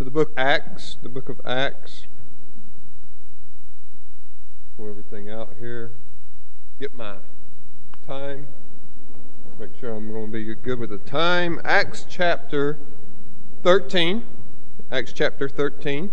to the book of Acts. Pull everything out here. Get my time. Make sure I'm going to be good with the time. Acts chapter 13. Acts chapter 13.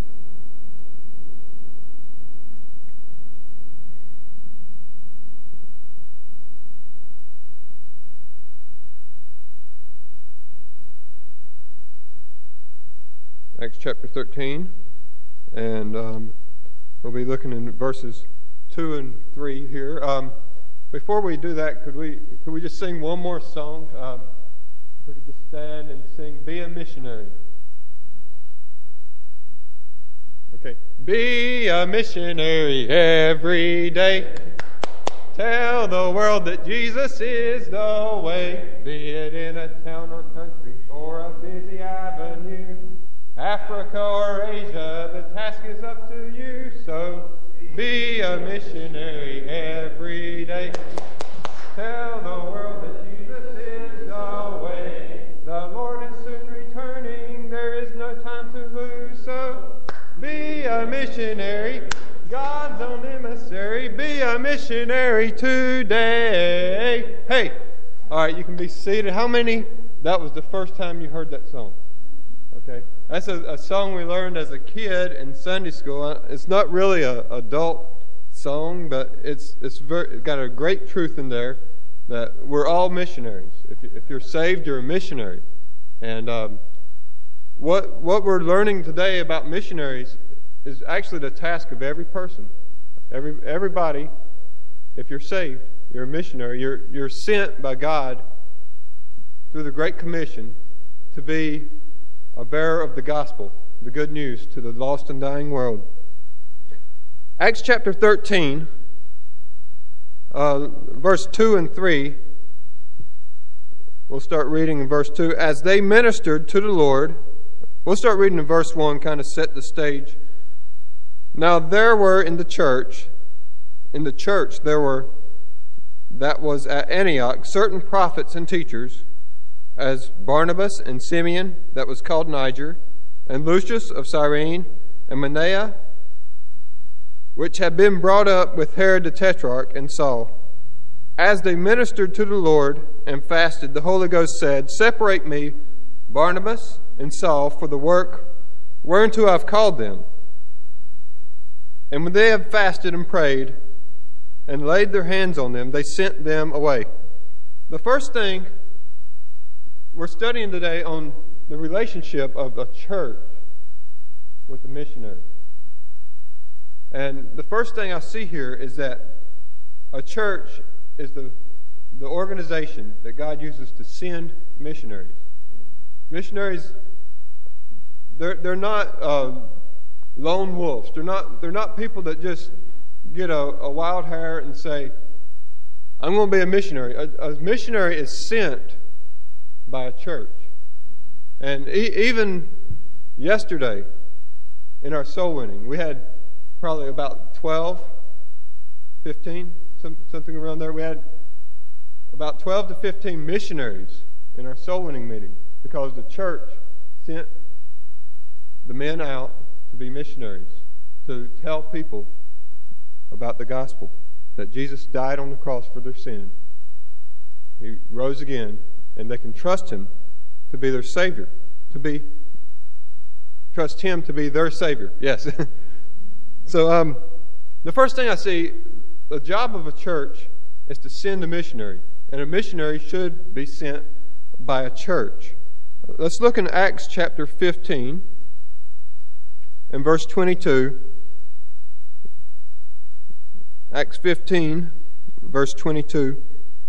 Acts chapter 13, and we'll be looking in verses 2 and 3 here. Before we do that, could we just sing one more song? We could just stand and sing "Be a Missionary." Okay. Be a missionary every day. Tell the world that Jesus is the way. Be it in a town or country or a busy avenue, Africa or Asia, the task is up to you. So be a missionary every day. Tell the world that Jesus is the way. The Lord is soon returning. There is no time to lose. So be a missionary, God's own emissary. Be a missionary today. Hey, all right, you can be seated. How many? That was the first time you heard that song. Okay, that's a song we learned as a kid in Sunday school. It's not really an adult song, but it's got a great truth in there that we're all missionaries. If you're saved, you're a missionary. And what we're learning today about missionaries is actually the task of every person. Everybody, if you're saved, you're a missionary. You're sent by God through the Great Commission to be a bearer of the gospel, the good news to the lost and dying world. Acts chapter 13, verse 2 and 3. We'll start reading in verse 2. As they ministered to the Lord, we'll start reading in verse 1, kind of set the stage. Now there were in the church that was at Antioch, certain prophets and teachers, as Barnabas and Simeon, that was called Niger, and Lucius of Cyrene, and Manaen, which had been brought up with Herod the Tetrarch, and Saul. As they ministered to the Lord and fasted, the Holy Ghost said, Separate me, Barnabas and Saul, for the work whereunto I have called them. And when they had fasted and prayed, and laid their hands on them, they sent them away. The first thing we're studying today on the relationship of a church with a missionary. And the first thing I see here is that a church is the organization that God uses to send missionaries. Missionaries, they're not lone wolves. They're not people that just get a wild hair and say, I'm going to be a missionary. A missionary is sent by a church. And even yesterday in our soul winning, we had probably about 12, 15, something around there. We had about 12 to 15 missionaries in our soul winning meeting because the church sent the men out to be missionaries, to tell people about the gospel, that Jesus died on the cross for their sin. He rose again, and they can trust Him to be their Savior, trust Him to be their Savior. Yes. So the first thing I see, the job of a church is to send a missionary, and a missionary should be sent by a church. Let's look in Acts chapter 15 and verse 22. Acts 15, verse 22.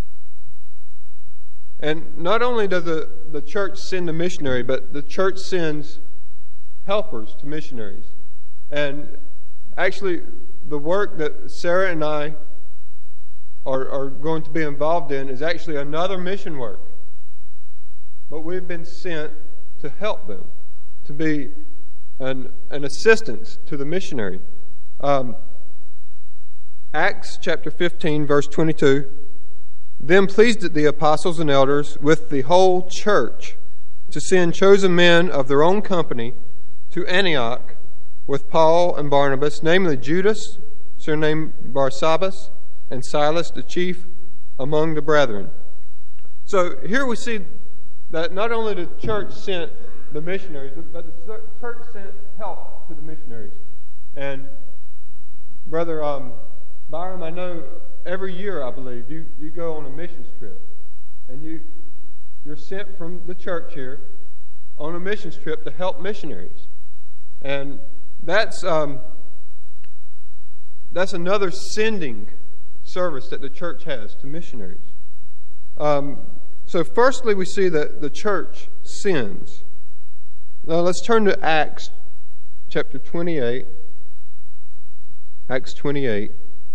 And not only does the church send a missionary, but the church sends helpers to missionaries. And actually, the work that Sarah and I are going to be involved in is actually another mission work. But we've been sent to help them, to be an assistance to the missionary. Acts chapter 15, verse 22. Then pleased it the apostles and elders with the whole church to send chosen men of their own company to Antioch with Paul and Barnabas, namely Judas, surnamed Barsabbas, and Silas, the chief among the brethren. So here we see that not only the church sent the missionaries, but the church sent help to the missionaries. And Brother Byram, I know every year, I believe, you go on a missions trip. And you're sent from the church here on a missions trip to help missionaries. And that's another sending service that the church has to missionaries. So firstly, we see that the church sends. Now let's turn to Acts chapter 28. Acts 28.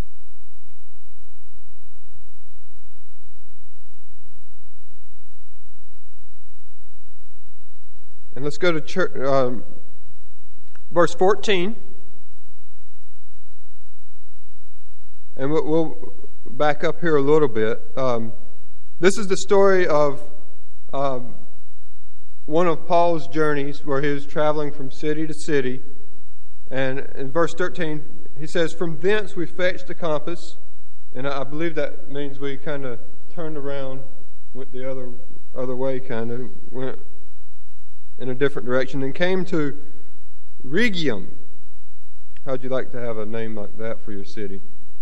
And let's go to church, verse 14. And we'll back up here a little bit. This is the story of one of Paul's journeys where he was traveling from city to city. And in verse 13, he says, "From thence we fetched a compass." And I believe that means we kind of turned around, went the other way, kind of went in a different direction, and came to Rhegium. How'd you like to have a name like that for your city?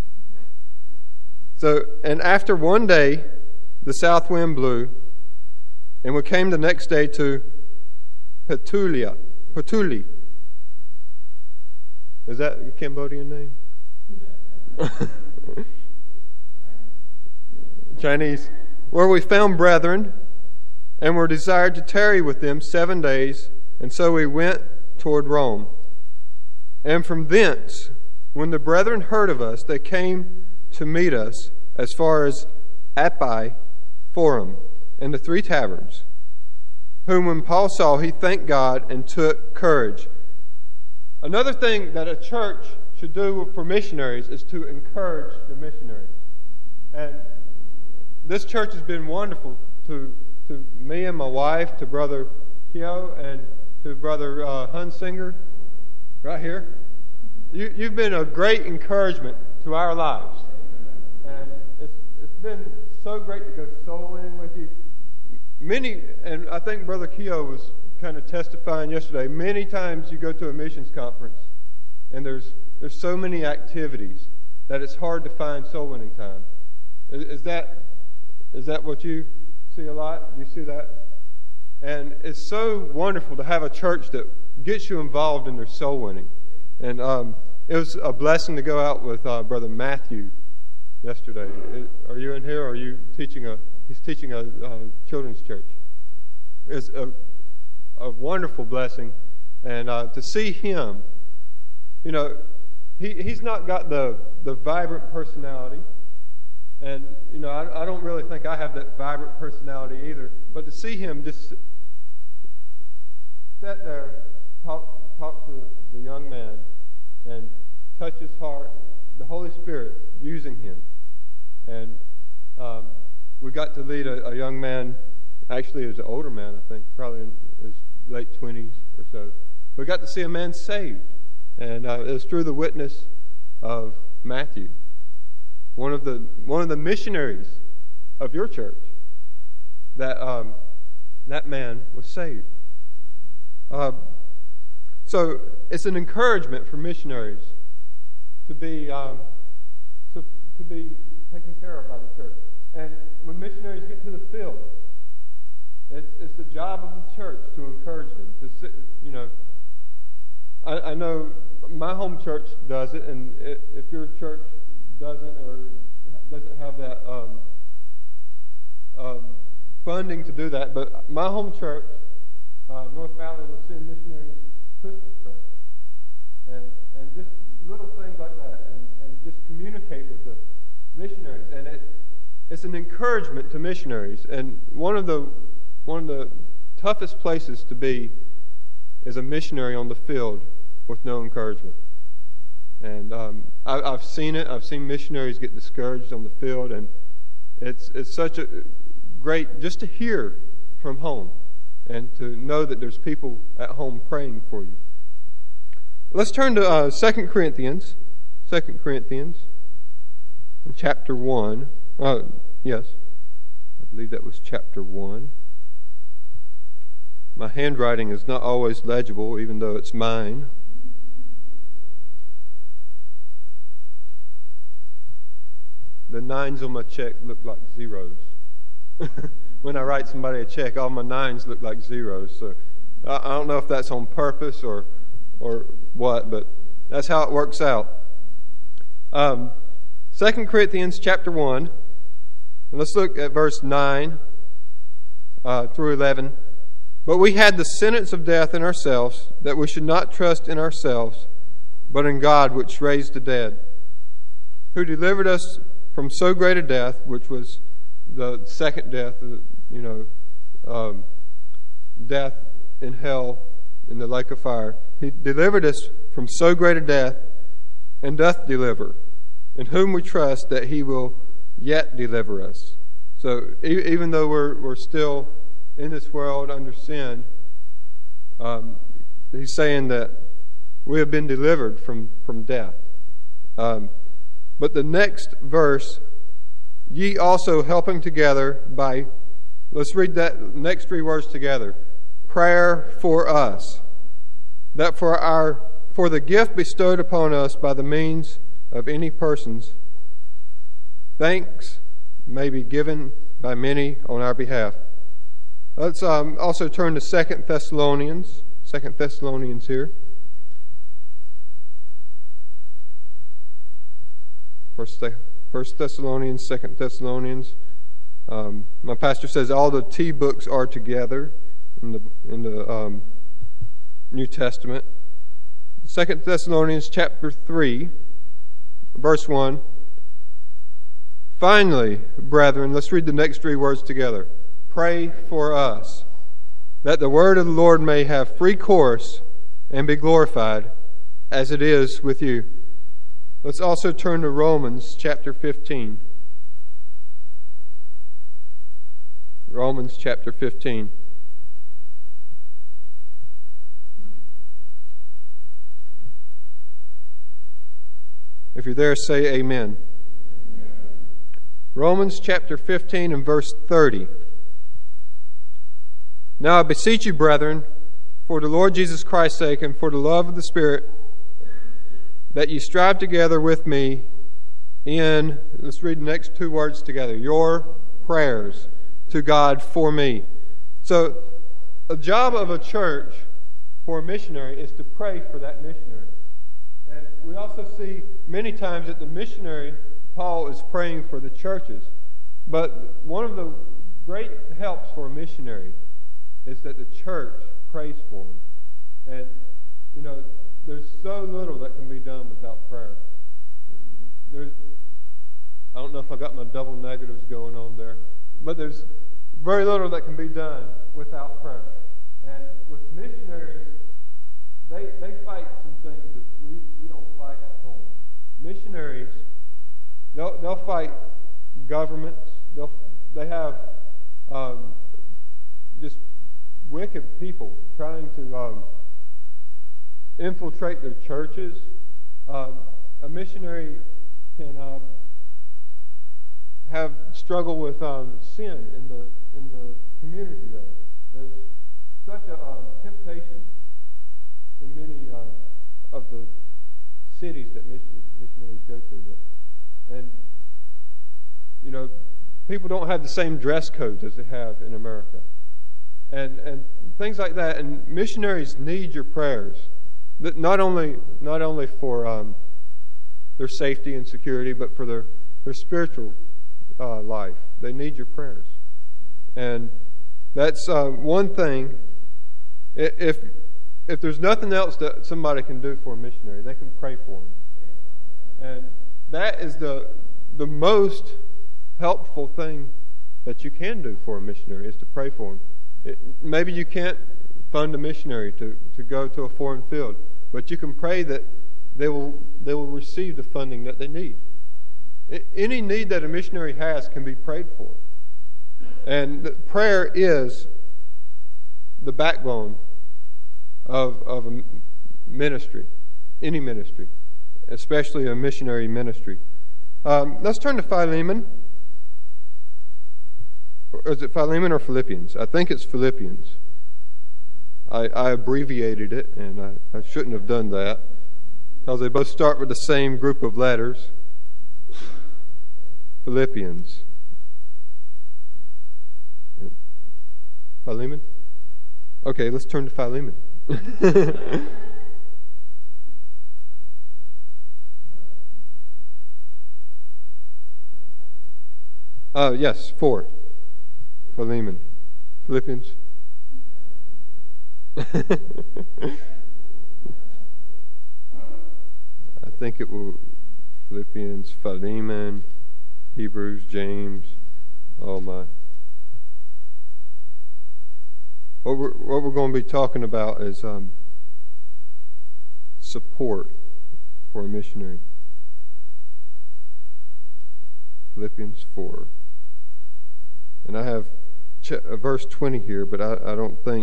So, and after one day, the south wind blew, and we came the next day to Puteoli. Is that a Cambodian name? Chinese. Where we found brethren, and were desired to tarry with them 7 days, and so we went toward Rome. And from thence, when the brethren heard of us, they came to meet us as far as Appi Forum and the 3 taverns, whom when Paul saw, he thanked God and took courage. Another thing that a church should do for missionaries is to encourage the missionaries. And this church has been wonderful to me and my wife, to Brother Kyo, and to Brother Hunsinger, right here. You've been a great encouragement to our lives. And it's been so great to go soul winning with you. Many, and I think Brother Kyo was kind of testifying yesterday, many times you go to a missions conference and there's so many activities that it's hard to find soul winning time. Is that what you see a lot? Do you see that? And it's so wonderful to have a church that gets you involved in their soul winning. And it was a blessing to go out with Brother Matthew yesterday. Are you in here? Or are you teaching he's teaching a children's church. It's a wonderful blessing. And to see him, you know, he's not got the vibrant personality. And, you know, I don't really think I have that vibrant personality either. But to see him just sit there, talk to the young man, and touch his heart, the Holy Spirit using him. And we got to lead a young man, actually he was an older man, I think, probably in his late 20s or so. We got to see a man saved. And it was through the witness of Matthew, one of the missionaries of your church, that man was saved. So it's an encouragement for missionaries to be taken care of by the church. And when missionaries get to the field, it's the job of the church to encourage them. To sit, you know, I know my home church does it, and if your church doesn't or doesn't have that funding to do that, but my home church, North Valley, will send missionaries Christmas presents, and just little things like that, and just communicate with the missionaries, and it's an encouragement to missionaries. And one of the toughest places to be is a missionary on the field with no encouragement. And I've seen it. I've seen missionaries get discouraged on the field, and it's such a great just to hear from home and to know that there's people at home praying for you. Let's turn to 2 Corinthians. 2 Corinthians, chapter 1. Yes, I believe that was chapter 1. My handwriting is not always legible, even though it's mine. The nines on my check look like zeros. When I write somebody a check, all my nines look like zeros. So I don't know if that's on purpose or what, but that's how it works out. 2 Corinthians chapter 1. And let's look at verse 9 through 11. But we had the sentence of death in ourselves, that we should not trust in ourselves, but in God which raised the dead, who delivered us from so great a death, which was the second death, death in hell in the lake of fire. He delivered us from so great a death, and doth deliver, in whom we trust that He will yet deliver us. So even though we're still in this world under sin, He's saying that we have been delivered from death. But the next verse, ye also helping together by, let's read that next three words together. Prayer for us, that for the gift bestowed upon us by the means of any persons, thanks may be given by many on our behalf. Let's also turn to 2 Thessalonians. 2 Thessalonians here. 1 Thessalonians, 2 Thessalonians. My pastor says all the T books are together in the New Testament. 2 Thessalonians chapter 3, verse 1. Finally, brethren, let's read the next three words together. Pray for us, that the word of the Lord may have free course and be glorified, as it is with you. Let's also turn to Romans chapter 15. Romans chapter 15. If you're there, say amen. Romans chapter 15 and verse 30. Now I beseech you, brethren, for the Lord Jesus Christ's sake and for the love of the Spirit, that ye strive together with me in, let's read the next two words together, your prayers to God for me. So, a job of a church for a missionary is to pray for that missionary. And we also see many times that the missionary, Paul, is praying for the churches. But one of the great helps for a missionary is that the church prays for him. And, there's so little that can be done without prayer. I don't know if I got my double negatives going on there, but there's very little that can be done without prayer. And with missionaries, they fight some things that we don't fight at home. Missionaries, they'll fight governments. They have just wicked people trying to infiltrate their churches. A missionary can have struggle with sin in the community there. There's such a temptation in many of the cities that missionaries go to. And people don't have the same dress codes as they have in America. And things like that. And missionaries need your prayers. Not only for their safety and security, but for their spiritual life. They need your prayers. And that's one thing. If there's nothing else that somebody can do for a missionary, they can pray for them. And that is the most helpful thing that you can do for a missionary, is to pray for them. Maybe you can't fund a missionary to go to a foreign field, but you can pray that they will receive the funding that they need. Any need that a missionary has can be prayed for. And prayer is the backbone of a ministry. any ministry, especially a missionary ministry. Let's turn to Philemon. Or is it Philemon or Philippians? I think it's Philippians. I abbreviated it, and I shouldn't have done that, because they both start with the same group of letters. Philippians. Philemon? Okay, let's turn to Philemon. Yes, 4. Philemon. Philippians. I think it will Philippians, Philemon, Hebrews, James. Oh my. What we're going to be talking about is support for a missionary. Philippians 4. And I have verse 20 here, but I don't think.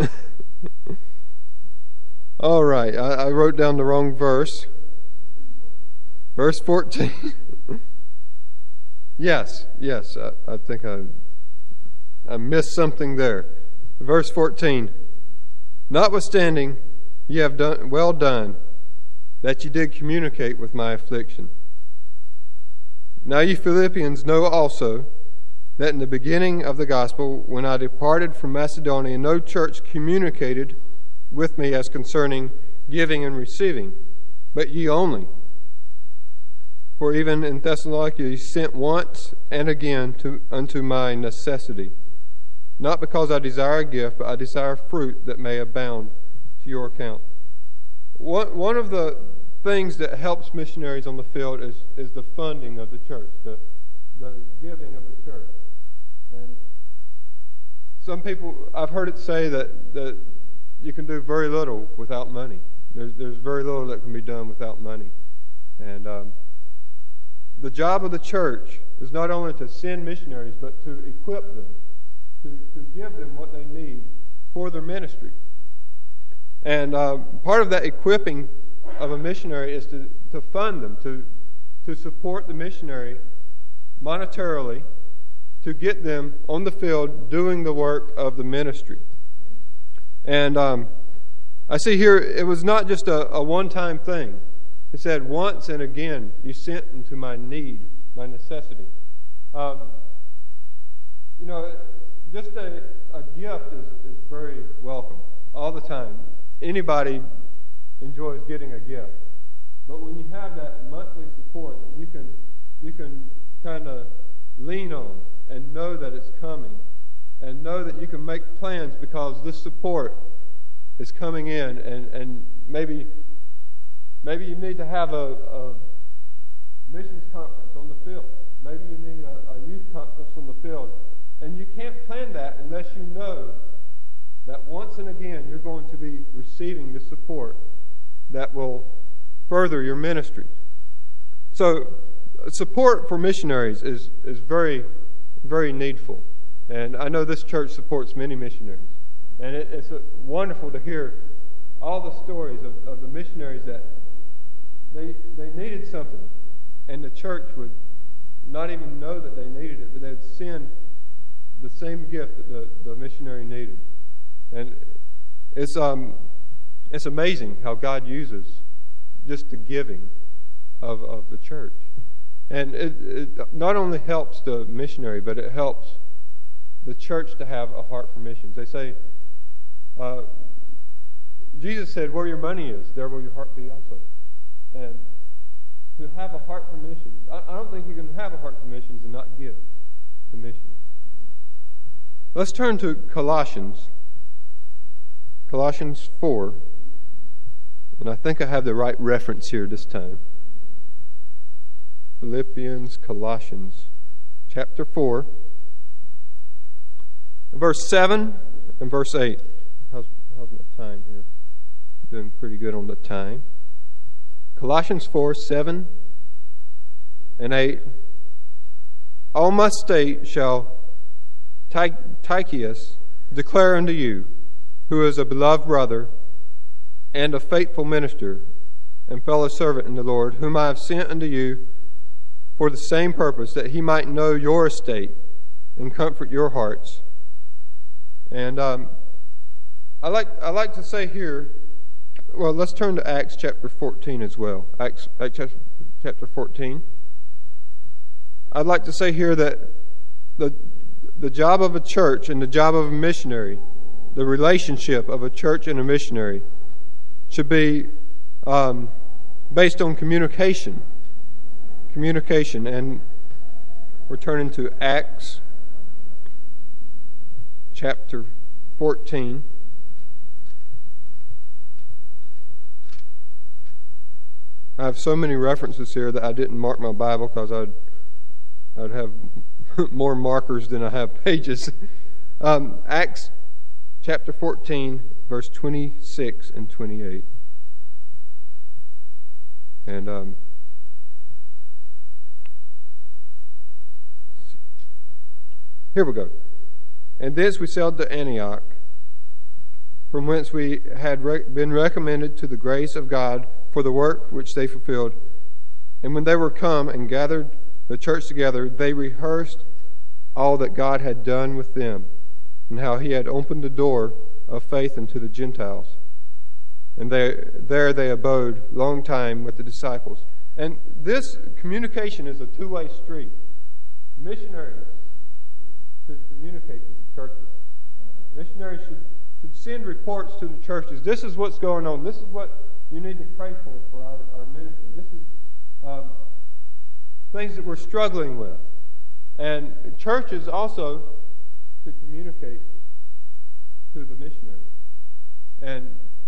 All right, I wrote down the wrong verse. Verse 14. Yes, I think I missed something there. Verse 14. Notwithstanding, ye have done well done, that ye did communicate with my affliction. Now ye Philippians know also that in the beginning of the gospel, when I departed from Macedonia, no church communicated with me as concerning giving and receiving, but ye only. For even in Thessalonica ye sent once and again unto my necessity, not because I desire a gift, but I desire fruit that may abound to your account. One of the things that helps missionaries on the field is the funding of the church, the giving of the church. And some people, I've heard it say that you can do very little without money. There's very little that can be done without money. And the job of the church is not only to send missionaries, but to equip them, to give them what they need for their ministry. And part of that equipping of a missionary is to fund them, to support the missionary monetarily, to get them on the field doing the work of the ministry. And I see here it was not just a one-time thing. It said, once and again you sent into my need, my necessity. Just a gift is very welcome all the time. Anybody enjoys getting a gift. But when you have that monthly support that you can kind of lean on and know that it's coming, and know that you can make plans because this support is coming in, and maybe you need to have a missions conference on the field. Maybe you need a youth conference on the field. And you can't plan that unless you know that once and again you're going to be receiving the support that will further your ministry. So support for missionaries is very, very needful. And I know this church supports many missionaries. And it's wonderful to hear all the stories of the missionaries that they needed something, and the church would not even know that they needed it, but they would send the same gift that the missionary needed. And it's amazing how God uses just the giving of the church. And it not only helps the missionary, but it helps the church to have a heart for missions. They say, Jesus said, where your money is, there will your heart be also. And to have a heart for missions, I don't think you can have a heart for missions and not give to missions. Let's turn to Colossians 4. And I think I have the right reference here this time. Philippians, Colossians, chapter 4, verse 7 and verse 8. How's my time here? Doing pretty good on the time. Colossians 4, 7 and 8. All my state shall Tychicus declare unto you, who is a beloved brother and a faithful minister and fellow servant in the Lord, whom I have sent unto you for the same purpose, that he might know your estate and comfort your hearts. And I like to say here, well, let's turn to Acts chapter 14 as well. Acts chapter 14. I'd like to say here that the job of a church and the job of a missionary, the relationship of a church and a missionary, should be based on communication. Communication. And we're turning to Acts chapter 14. I have so many references here that I didn't mark my Bible because I'd have more markers than I have pages. Acts chapter 14, verse 26 and 28. And here we go. And thence we sailed to Antioch, from whence we had been recommended to the grace of God for the work which they fulfilled. And when they were come and gathered the church together, they rehearsed all that God had done with them, and how he had opened the door of faith unto the Gentiles. And there they abode long time with the disciples. And this communication is a two-way street. Missionaries should communicate with the churches. Missionaries should send reports to the churches. This is what's going on. This is what you need to pray for our ministry. This is things that we're struggling with. And churches also to communicate to the missionaries. And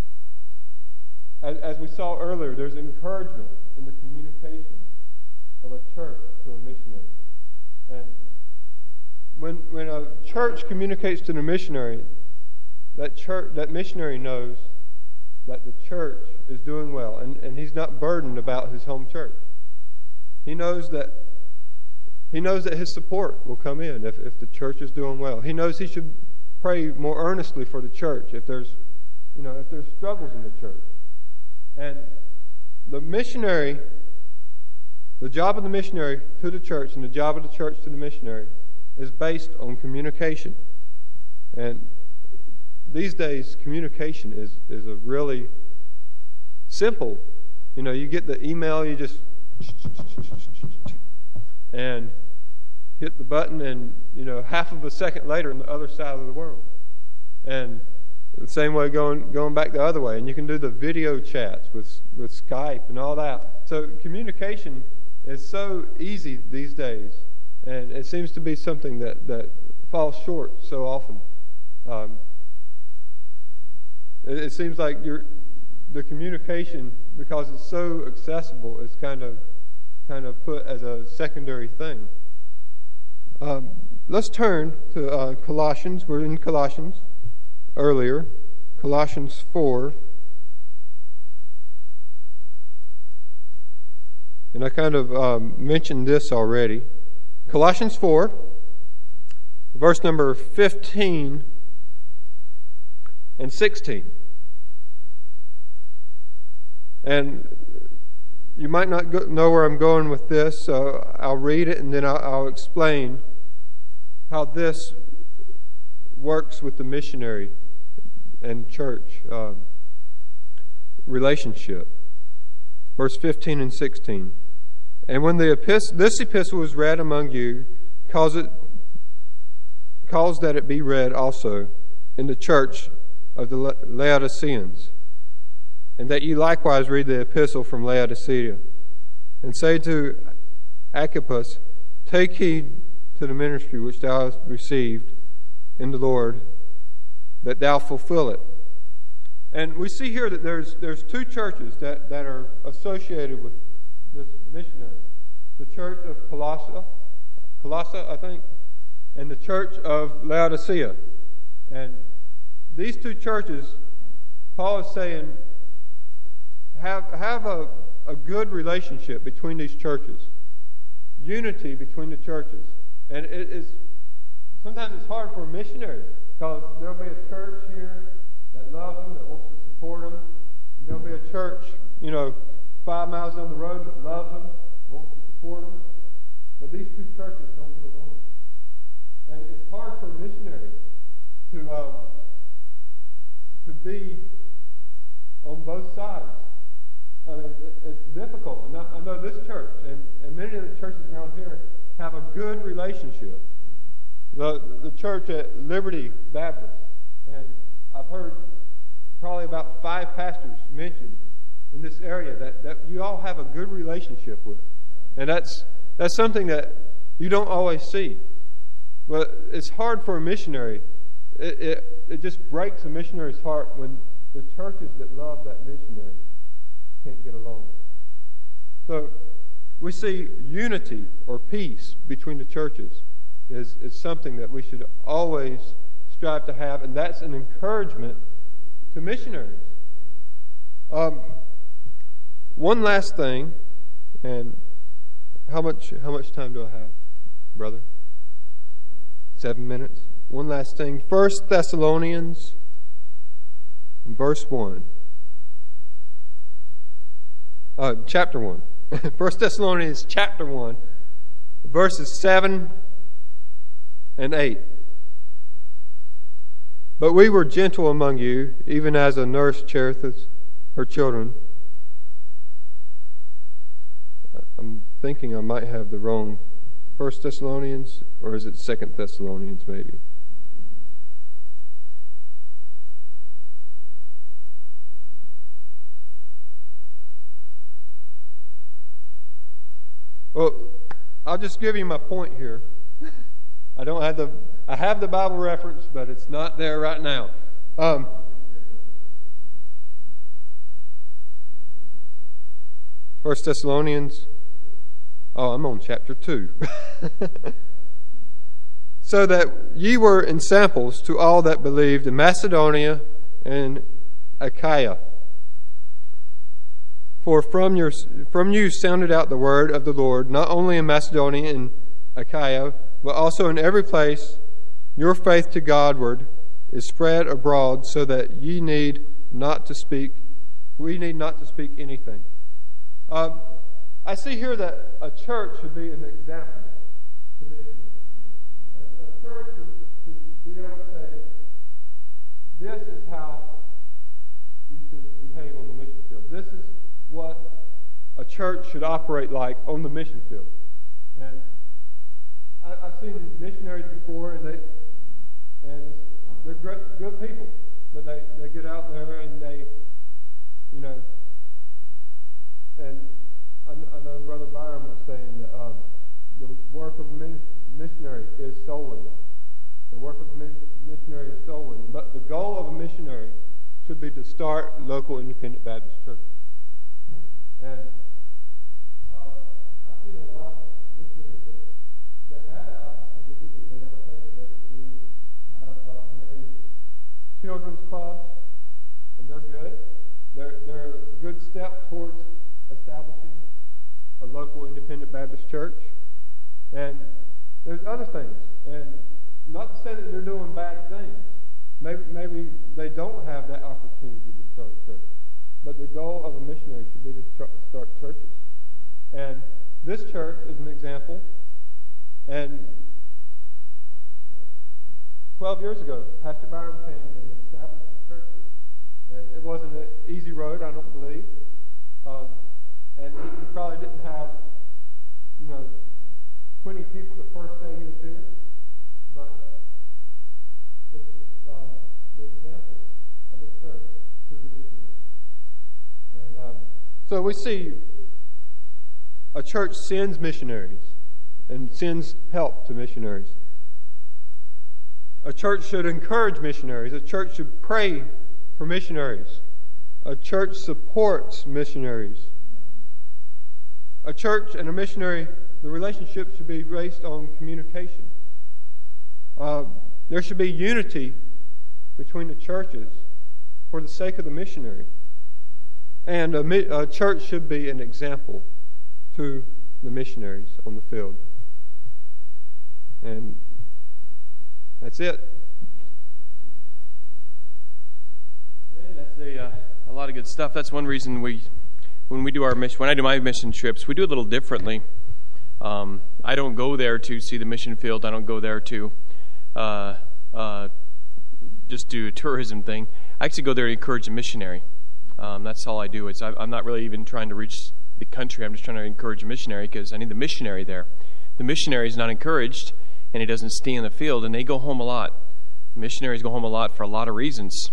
as we saw earlier, there's encouragement in the communication of a church to a missionary. And when a church communicates to the missionary, that missionary knows that the church is doing well, and he's not burdened about his home church. He knows that his support will come in if the church is doing well. He knows he should pray more earnestly for the church if there's struggles in the church. And the job of the missionary to the church and the job of the church to the missionary is based on communication. And these days, communication is a really simple. You get the email, you just and hit the button, and half of a second later on the other side of the world. And the same way going back the other way, and you can do the video chats with Skype and all that. So communication is so easy these days, and it seems to be something that falls short so often. It seems like the communication, because it's so accessible, is kind of put as a secondary thing. Let's turn to Colossians. We're in Colossians earlier. Colossians 4. And I kind of mentioned this already. Colossians 4, verse number 15 and 16. And you might not know where I'm going with this, so I'll read it and then I'll explain how this works with the missionary and church relationship. Verse 15 and 16. And when this epistle was read among you, cause that it be read also in the church of the Laodiceans, and that you likewise read the epistle from Laodicea, and say to Archippus, take heed to the ministry which thou hast received in the Lord, that thou fulfill it. And we see here that there's two churches that are associated with this missionary. The church of Colossae, I think, and the church of Laodicea. And these two churches, Paul is saying, have a good relationship between these churches. Unity between the churches. And sometimes it's hard for a missionary, because there'll be a church here that loves them, that wants to support them. And there'll be a church, 5 miles down the road that loves them, wants to support them. But these two churches don't get along. And it's hard for a missionary to be on both sides. I mean, it's difficult. And I know this church and many of the churches around here have a good relationship. The church at Liberty Baptist, and I've heard probably about 5 pastors mentioned in this area that you all have a good relationship with. And that's something that you don't always see. But it's hard for a missionary. It just breaks a missionary's heart when the churches that love that missionary can't get along. So we see unity or peace between the churches is something that we should always strive to have, and that's an encouragement to missionaries. One last thing, and how much time do I have, brother? 7 minutes. One last thing. 1 Thessalonians, verse 1. Chapter 1. 1 Thessalonians chapter 1, verses 7 and 8. But we were gentle among you, even as a nurse cherisheth her children. I'm thinking I might have the wrong 1 Thessalonians, or is it 2 Thessalonians maybe? Well, I'll just give you my point here. I have the Bible reference, but it's not there right now. 1 Thessalonians. Oh, I'm on chapter 2. So that ye were ensamples to all that believed in Macedonia and Achaia. For from you sounded out the word of the Lord, not only in Macedonia and Achaia, but also in every place. Your faith to Godward is spread abroad, so that we need not to speak anything. I see here that a church should be an example to missionaries. A church should be able to say, this is how you should behave on the mission field. This is what a church should operate like on the mission field. And I've seen missionaries before, and they're good people, but they get out there and they, and I know Brother Byron was saying that the work of a missionary is soul winning. The work of a missionary is soul winning. But the goal of a missionary should be to start local independent Baptist churches. And I've seen a lot of missionaries that have the opportunity that they never take it. They have maybe children's clubs, and they're good. They're a good step towards establishing a local independent Baptist church. And there's other things. And not to say that they're doing bad things. Maybe they don't have that opportunity to start a church. But the goal of a missionary should be to start churches. And this church is an example. And 12 years ago, Pastor Byron came and established the church. And it wasn't an easy road, I don't believe. And he probably didn't have, 20 people the first day he was here. But it's the example of a church to the missionaries. And so we see a church sends missionaries and sends help to missionaries. A church should encourage missionaries. A church should pray for missionaries. A church supports missionaries. A church and a missionary, the relationship should be based on communication. There should be unity between the churches for the sake of the missionary. And a church should be an example to the missionaries on the field. And that's it. And that's a lot of good stuff. That's one reason we when I do my mission trips, we do it a little differently. I don't go there to see the mission field. I don't go there to just do a tourism thing. I actually go there to encourage a missionary. That's all I do. I'm not really even trying to reach the country. I'm just trying to encourage a missionary because I need the missionary there. The missionary is not encouraged, and he doesn't stay in the field, and they go home a lot. Missionaries go home a lot for a lot of reasons.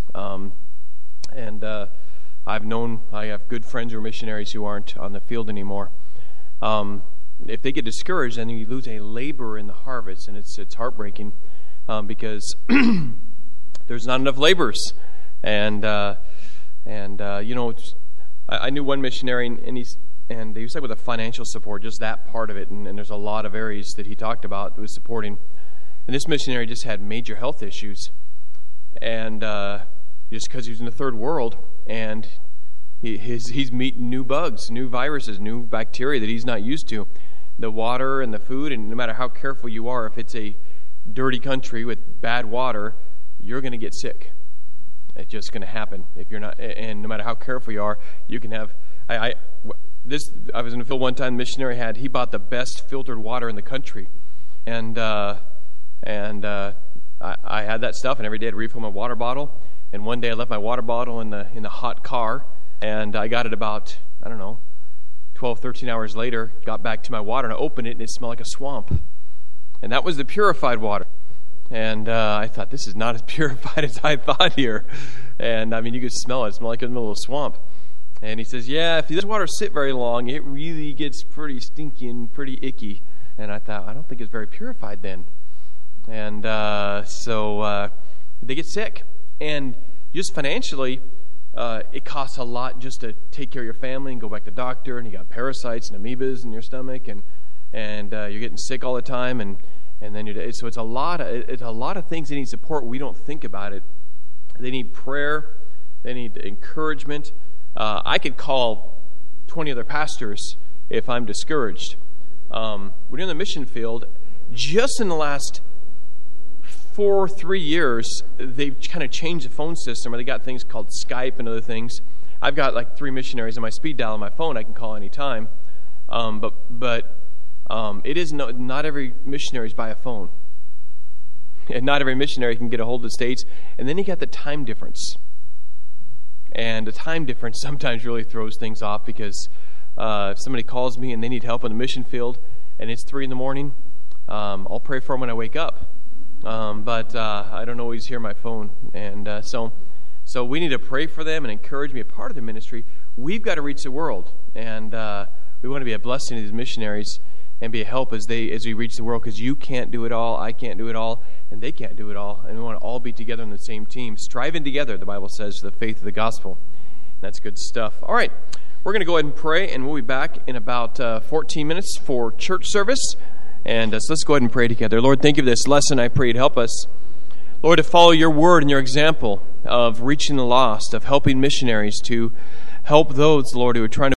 I have good friends who are missionaries who aren't on the field anymore. If they get discouraged, then you lose a laborer in the harvest, and it's heartbreaking because there's not enough laborers. I knew one missionary, and he was talking about the financial support, just that part of it, and there's a lot of areas that he talked about that was supporting. And this missionary just had major health issues, and just because he was in the third world, and he's meeting new bugs, new viruses, new bacteria that he's not used to. The water and the food, and no matter how careful you are, if it's a dirty country with bad water, you're going to get sick. It's just going to happen if you're not. And no matter how careful you are, you can have. I was in the field one time. The missionary he bought the best filtered water in the country, and I had that stuff, and every day I'd refill my water bottle. And one day I left my water bottle in the hot car, and I got it about 12, 13 hours later. Got back to my water, and I opened it, and it smelled like a swamp. And that was the purified water. And I thought, this is not as purified as I thought here. And, you could smell it. It smelled like in the middle of a swamp. And he says, yeah, if this water sit very long, it really gets pretty stinky and pretty icky. And I thought, I don't think it's very purified then. And so they get sick. And just financially, it costs a lot just to take care of your family and go back to the doctor. And you got parasites and amoebas in your stomach. And you're getting sick all the time. And then so it's a lot of things they need support. We don't think about it. They need prayer. They need encouragement. I could call 20 other pastors if I'm discouraged. When you're in the mission field, just in the last 3 years, they've kind of changed the phone system, or they got things called Skype and other things. I've got like 3 missionaries on my speed dial on my phone I can call anytime. It is not every missionary is by a phone. And not every missionary can get a hold of the States. And then you got the time difference. And the time difference sometimes really throws things off because if somebody calls me and they need help in the mission field and it's 3 a.m, I'll pray for them when I wake up. But I don't always hear my phone. And so we need to pray for them and encourage them, be a part of the ministry. We've got to reach the world. And we want to be a blessing to these missionaries and be a help as we reach the world, because you can't do it all, I can't do it all, and they can't do it all. And we want to all be together on the same team, striving together, the Bible says, for the faith of the gospel. And that's good stuff. All right, we're going to go ahead and pray, and we'll be back in about 14 minutes for church service. And so let's go ahead and pray together. Lord, thank you for this lesson. I pray you'd help us, Lord, to follow your word and your example of reaching the lost, of helping missionaries, to help those, Lord, who are trying to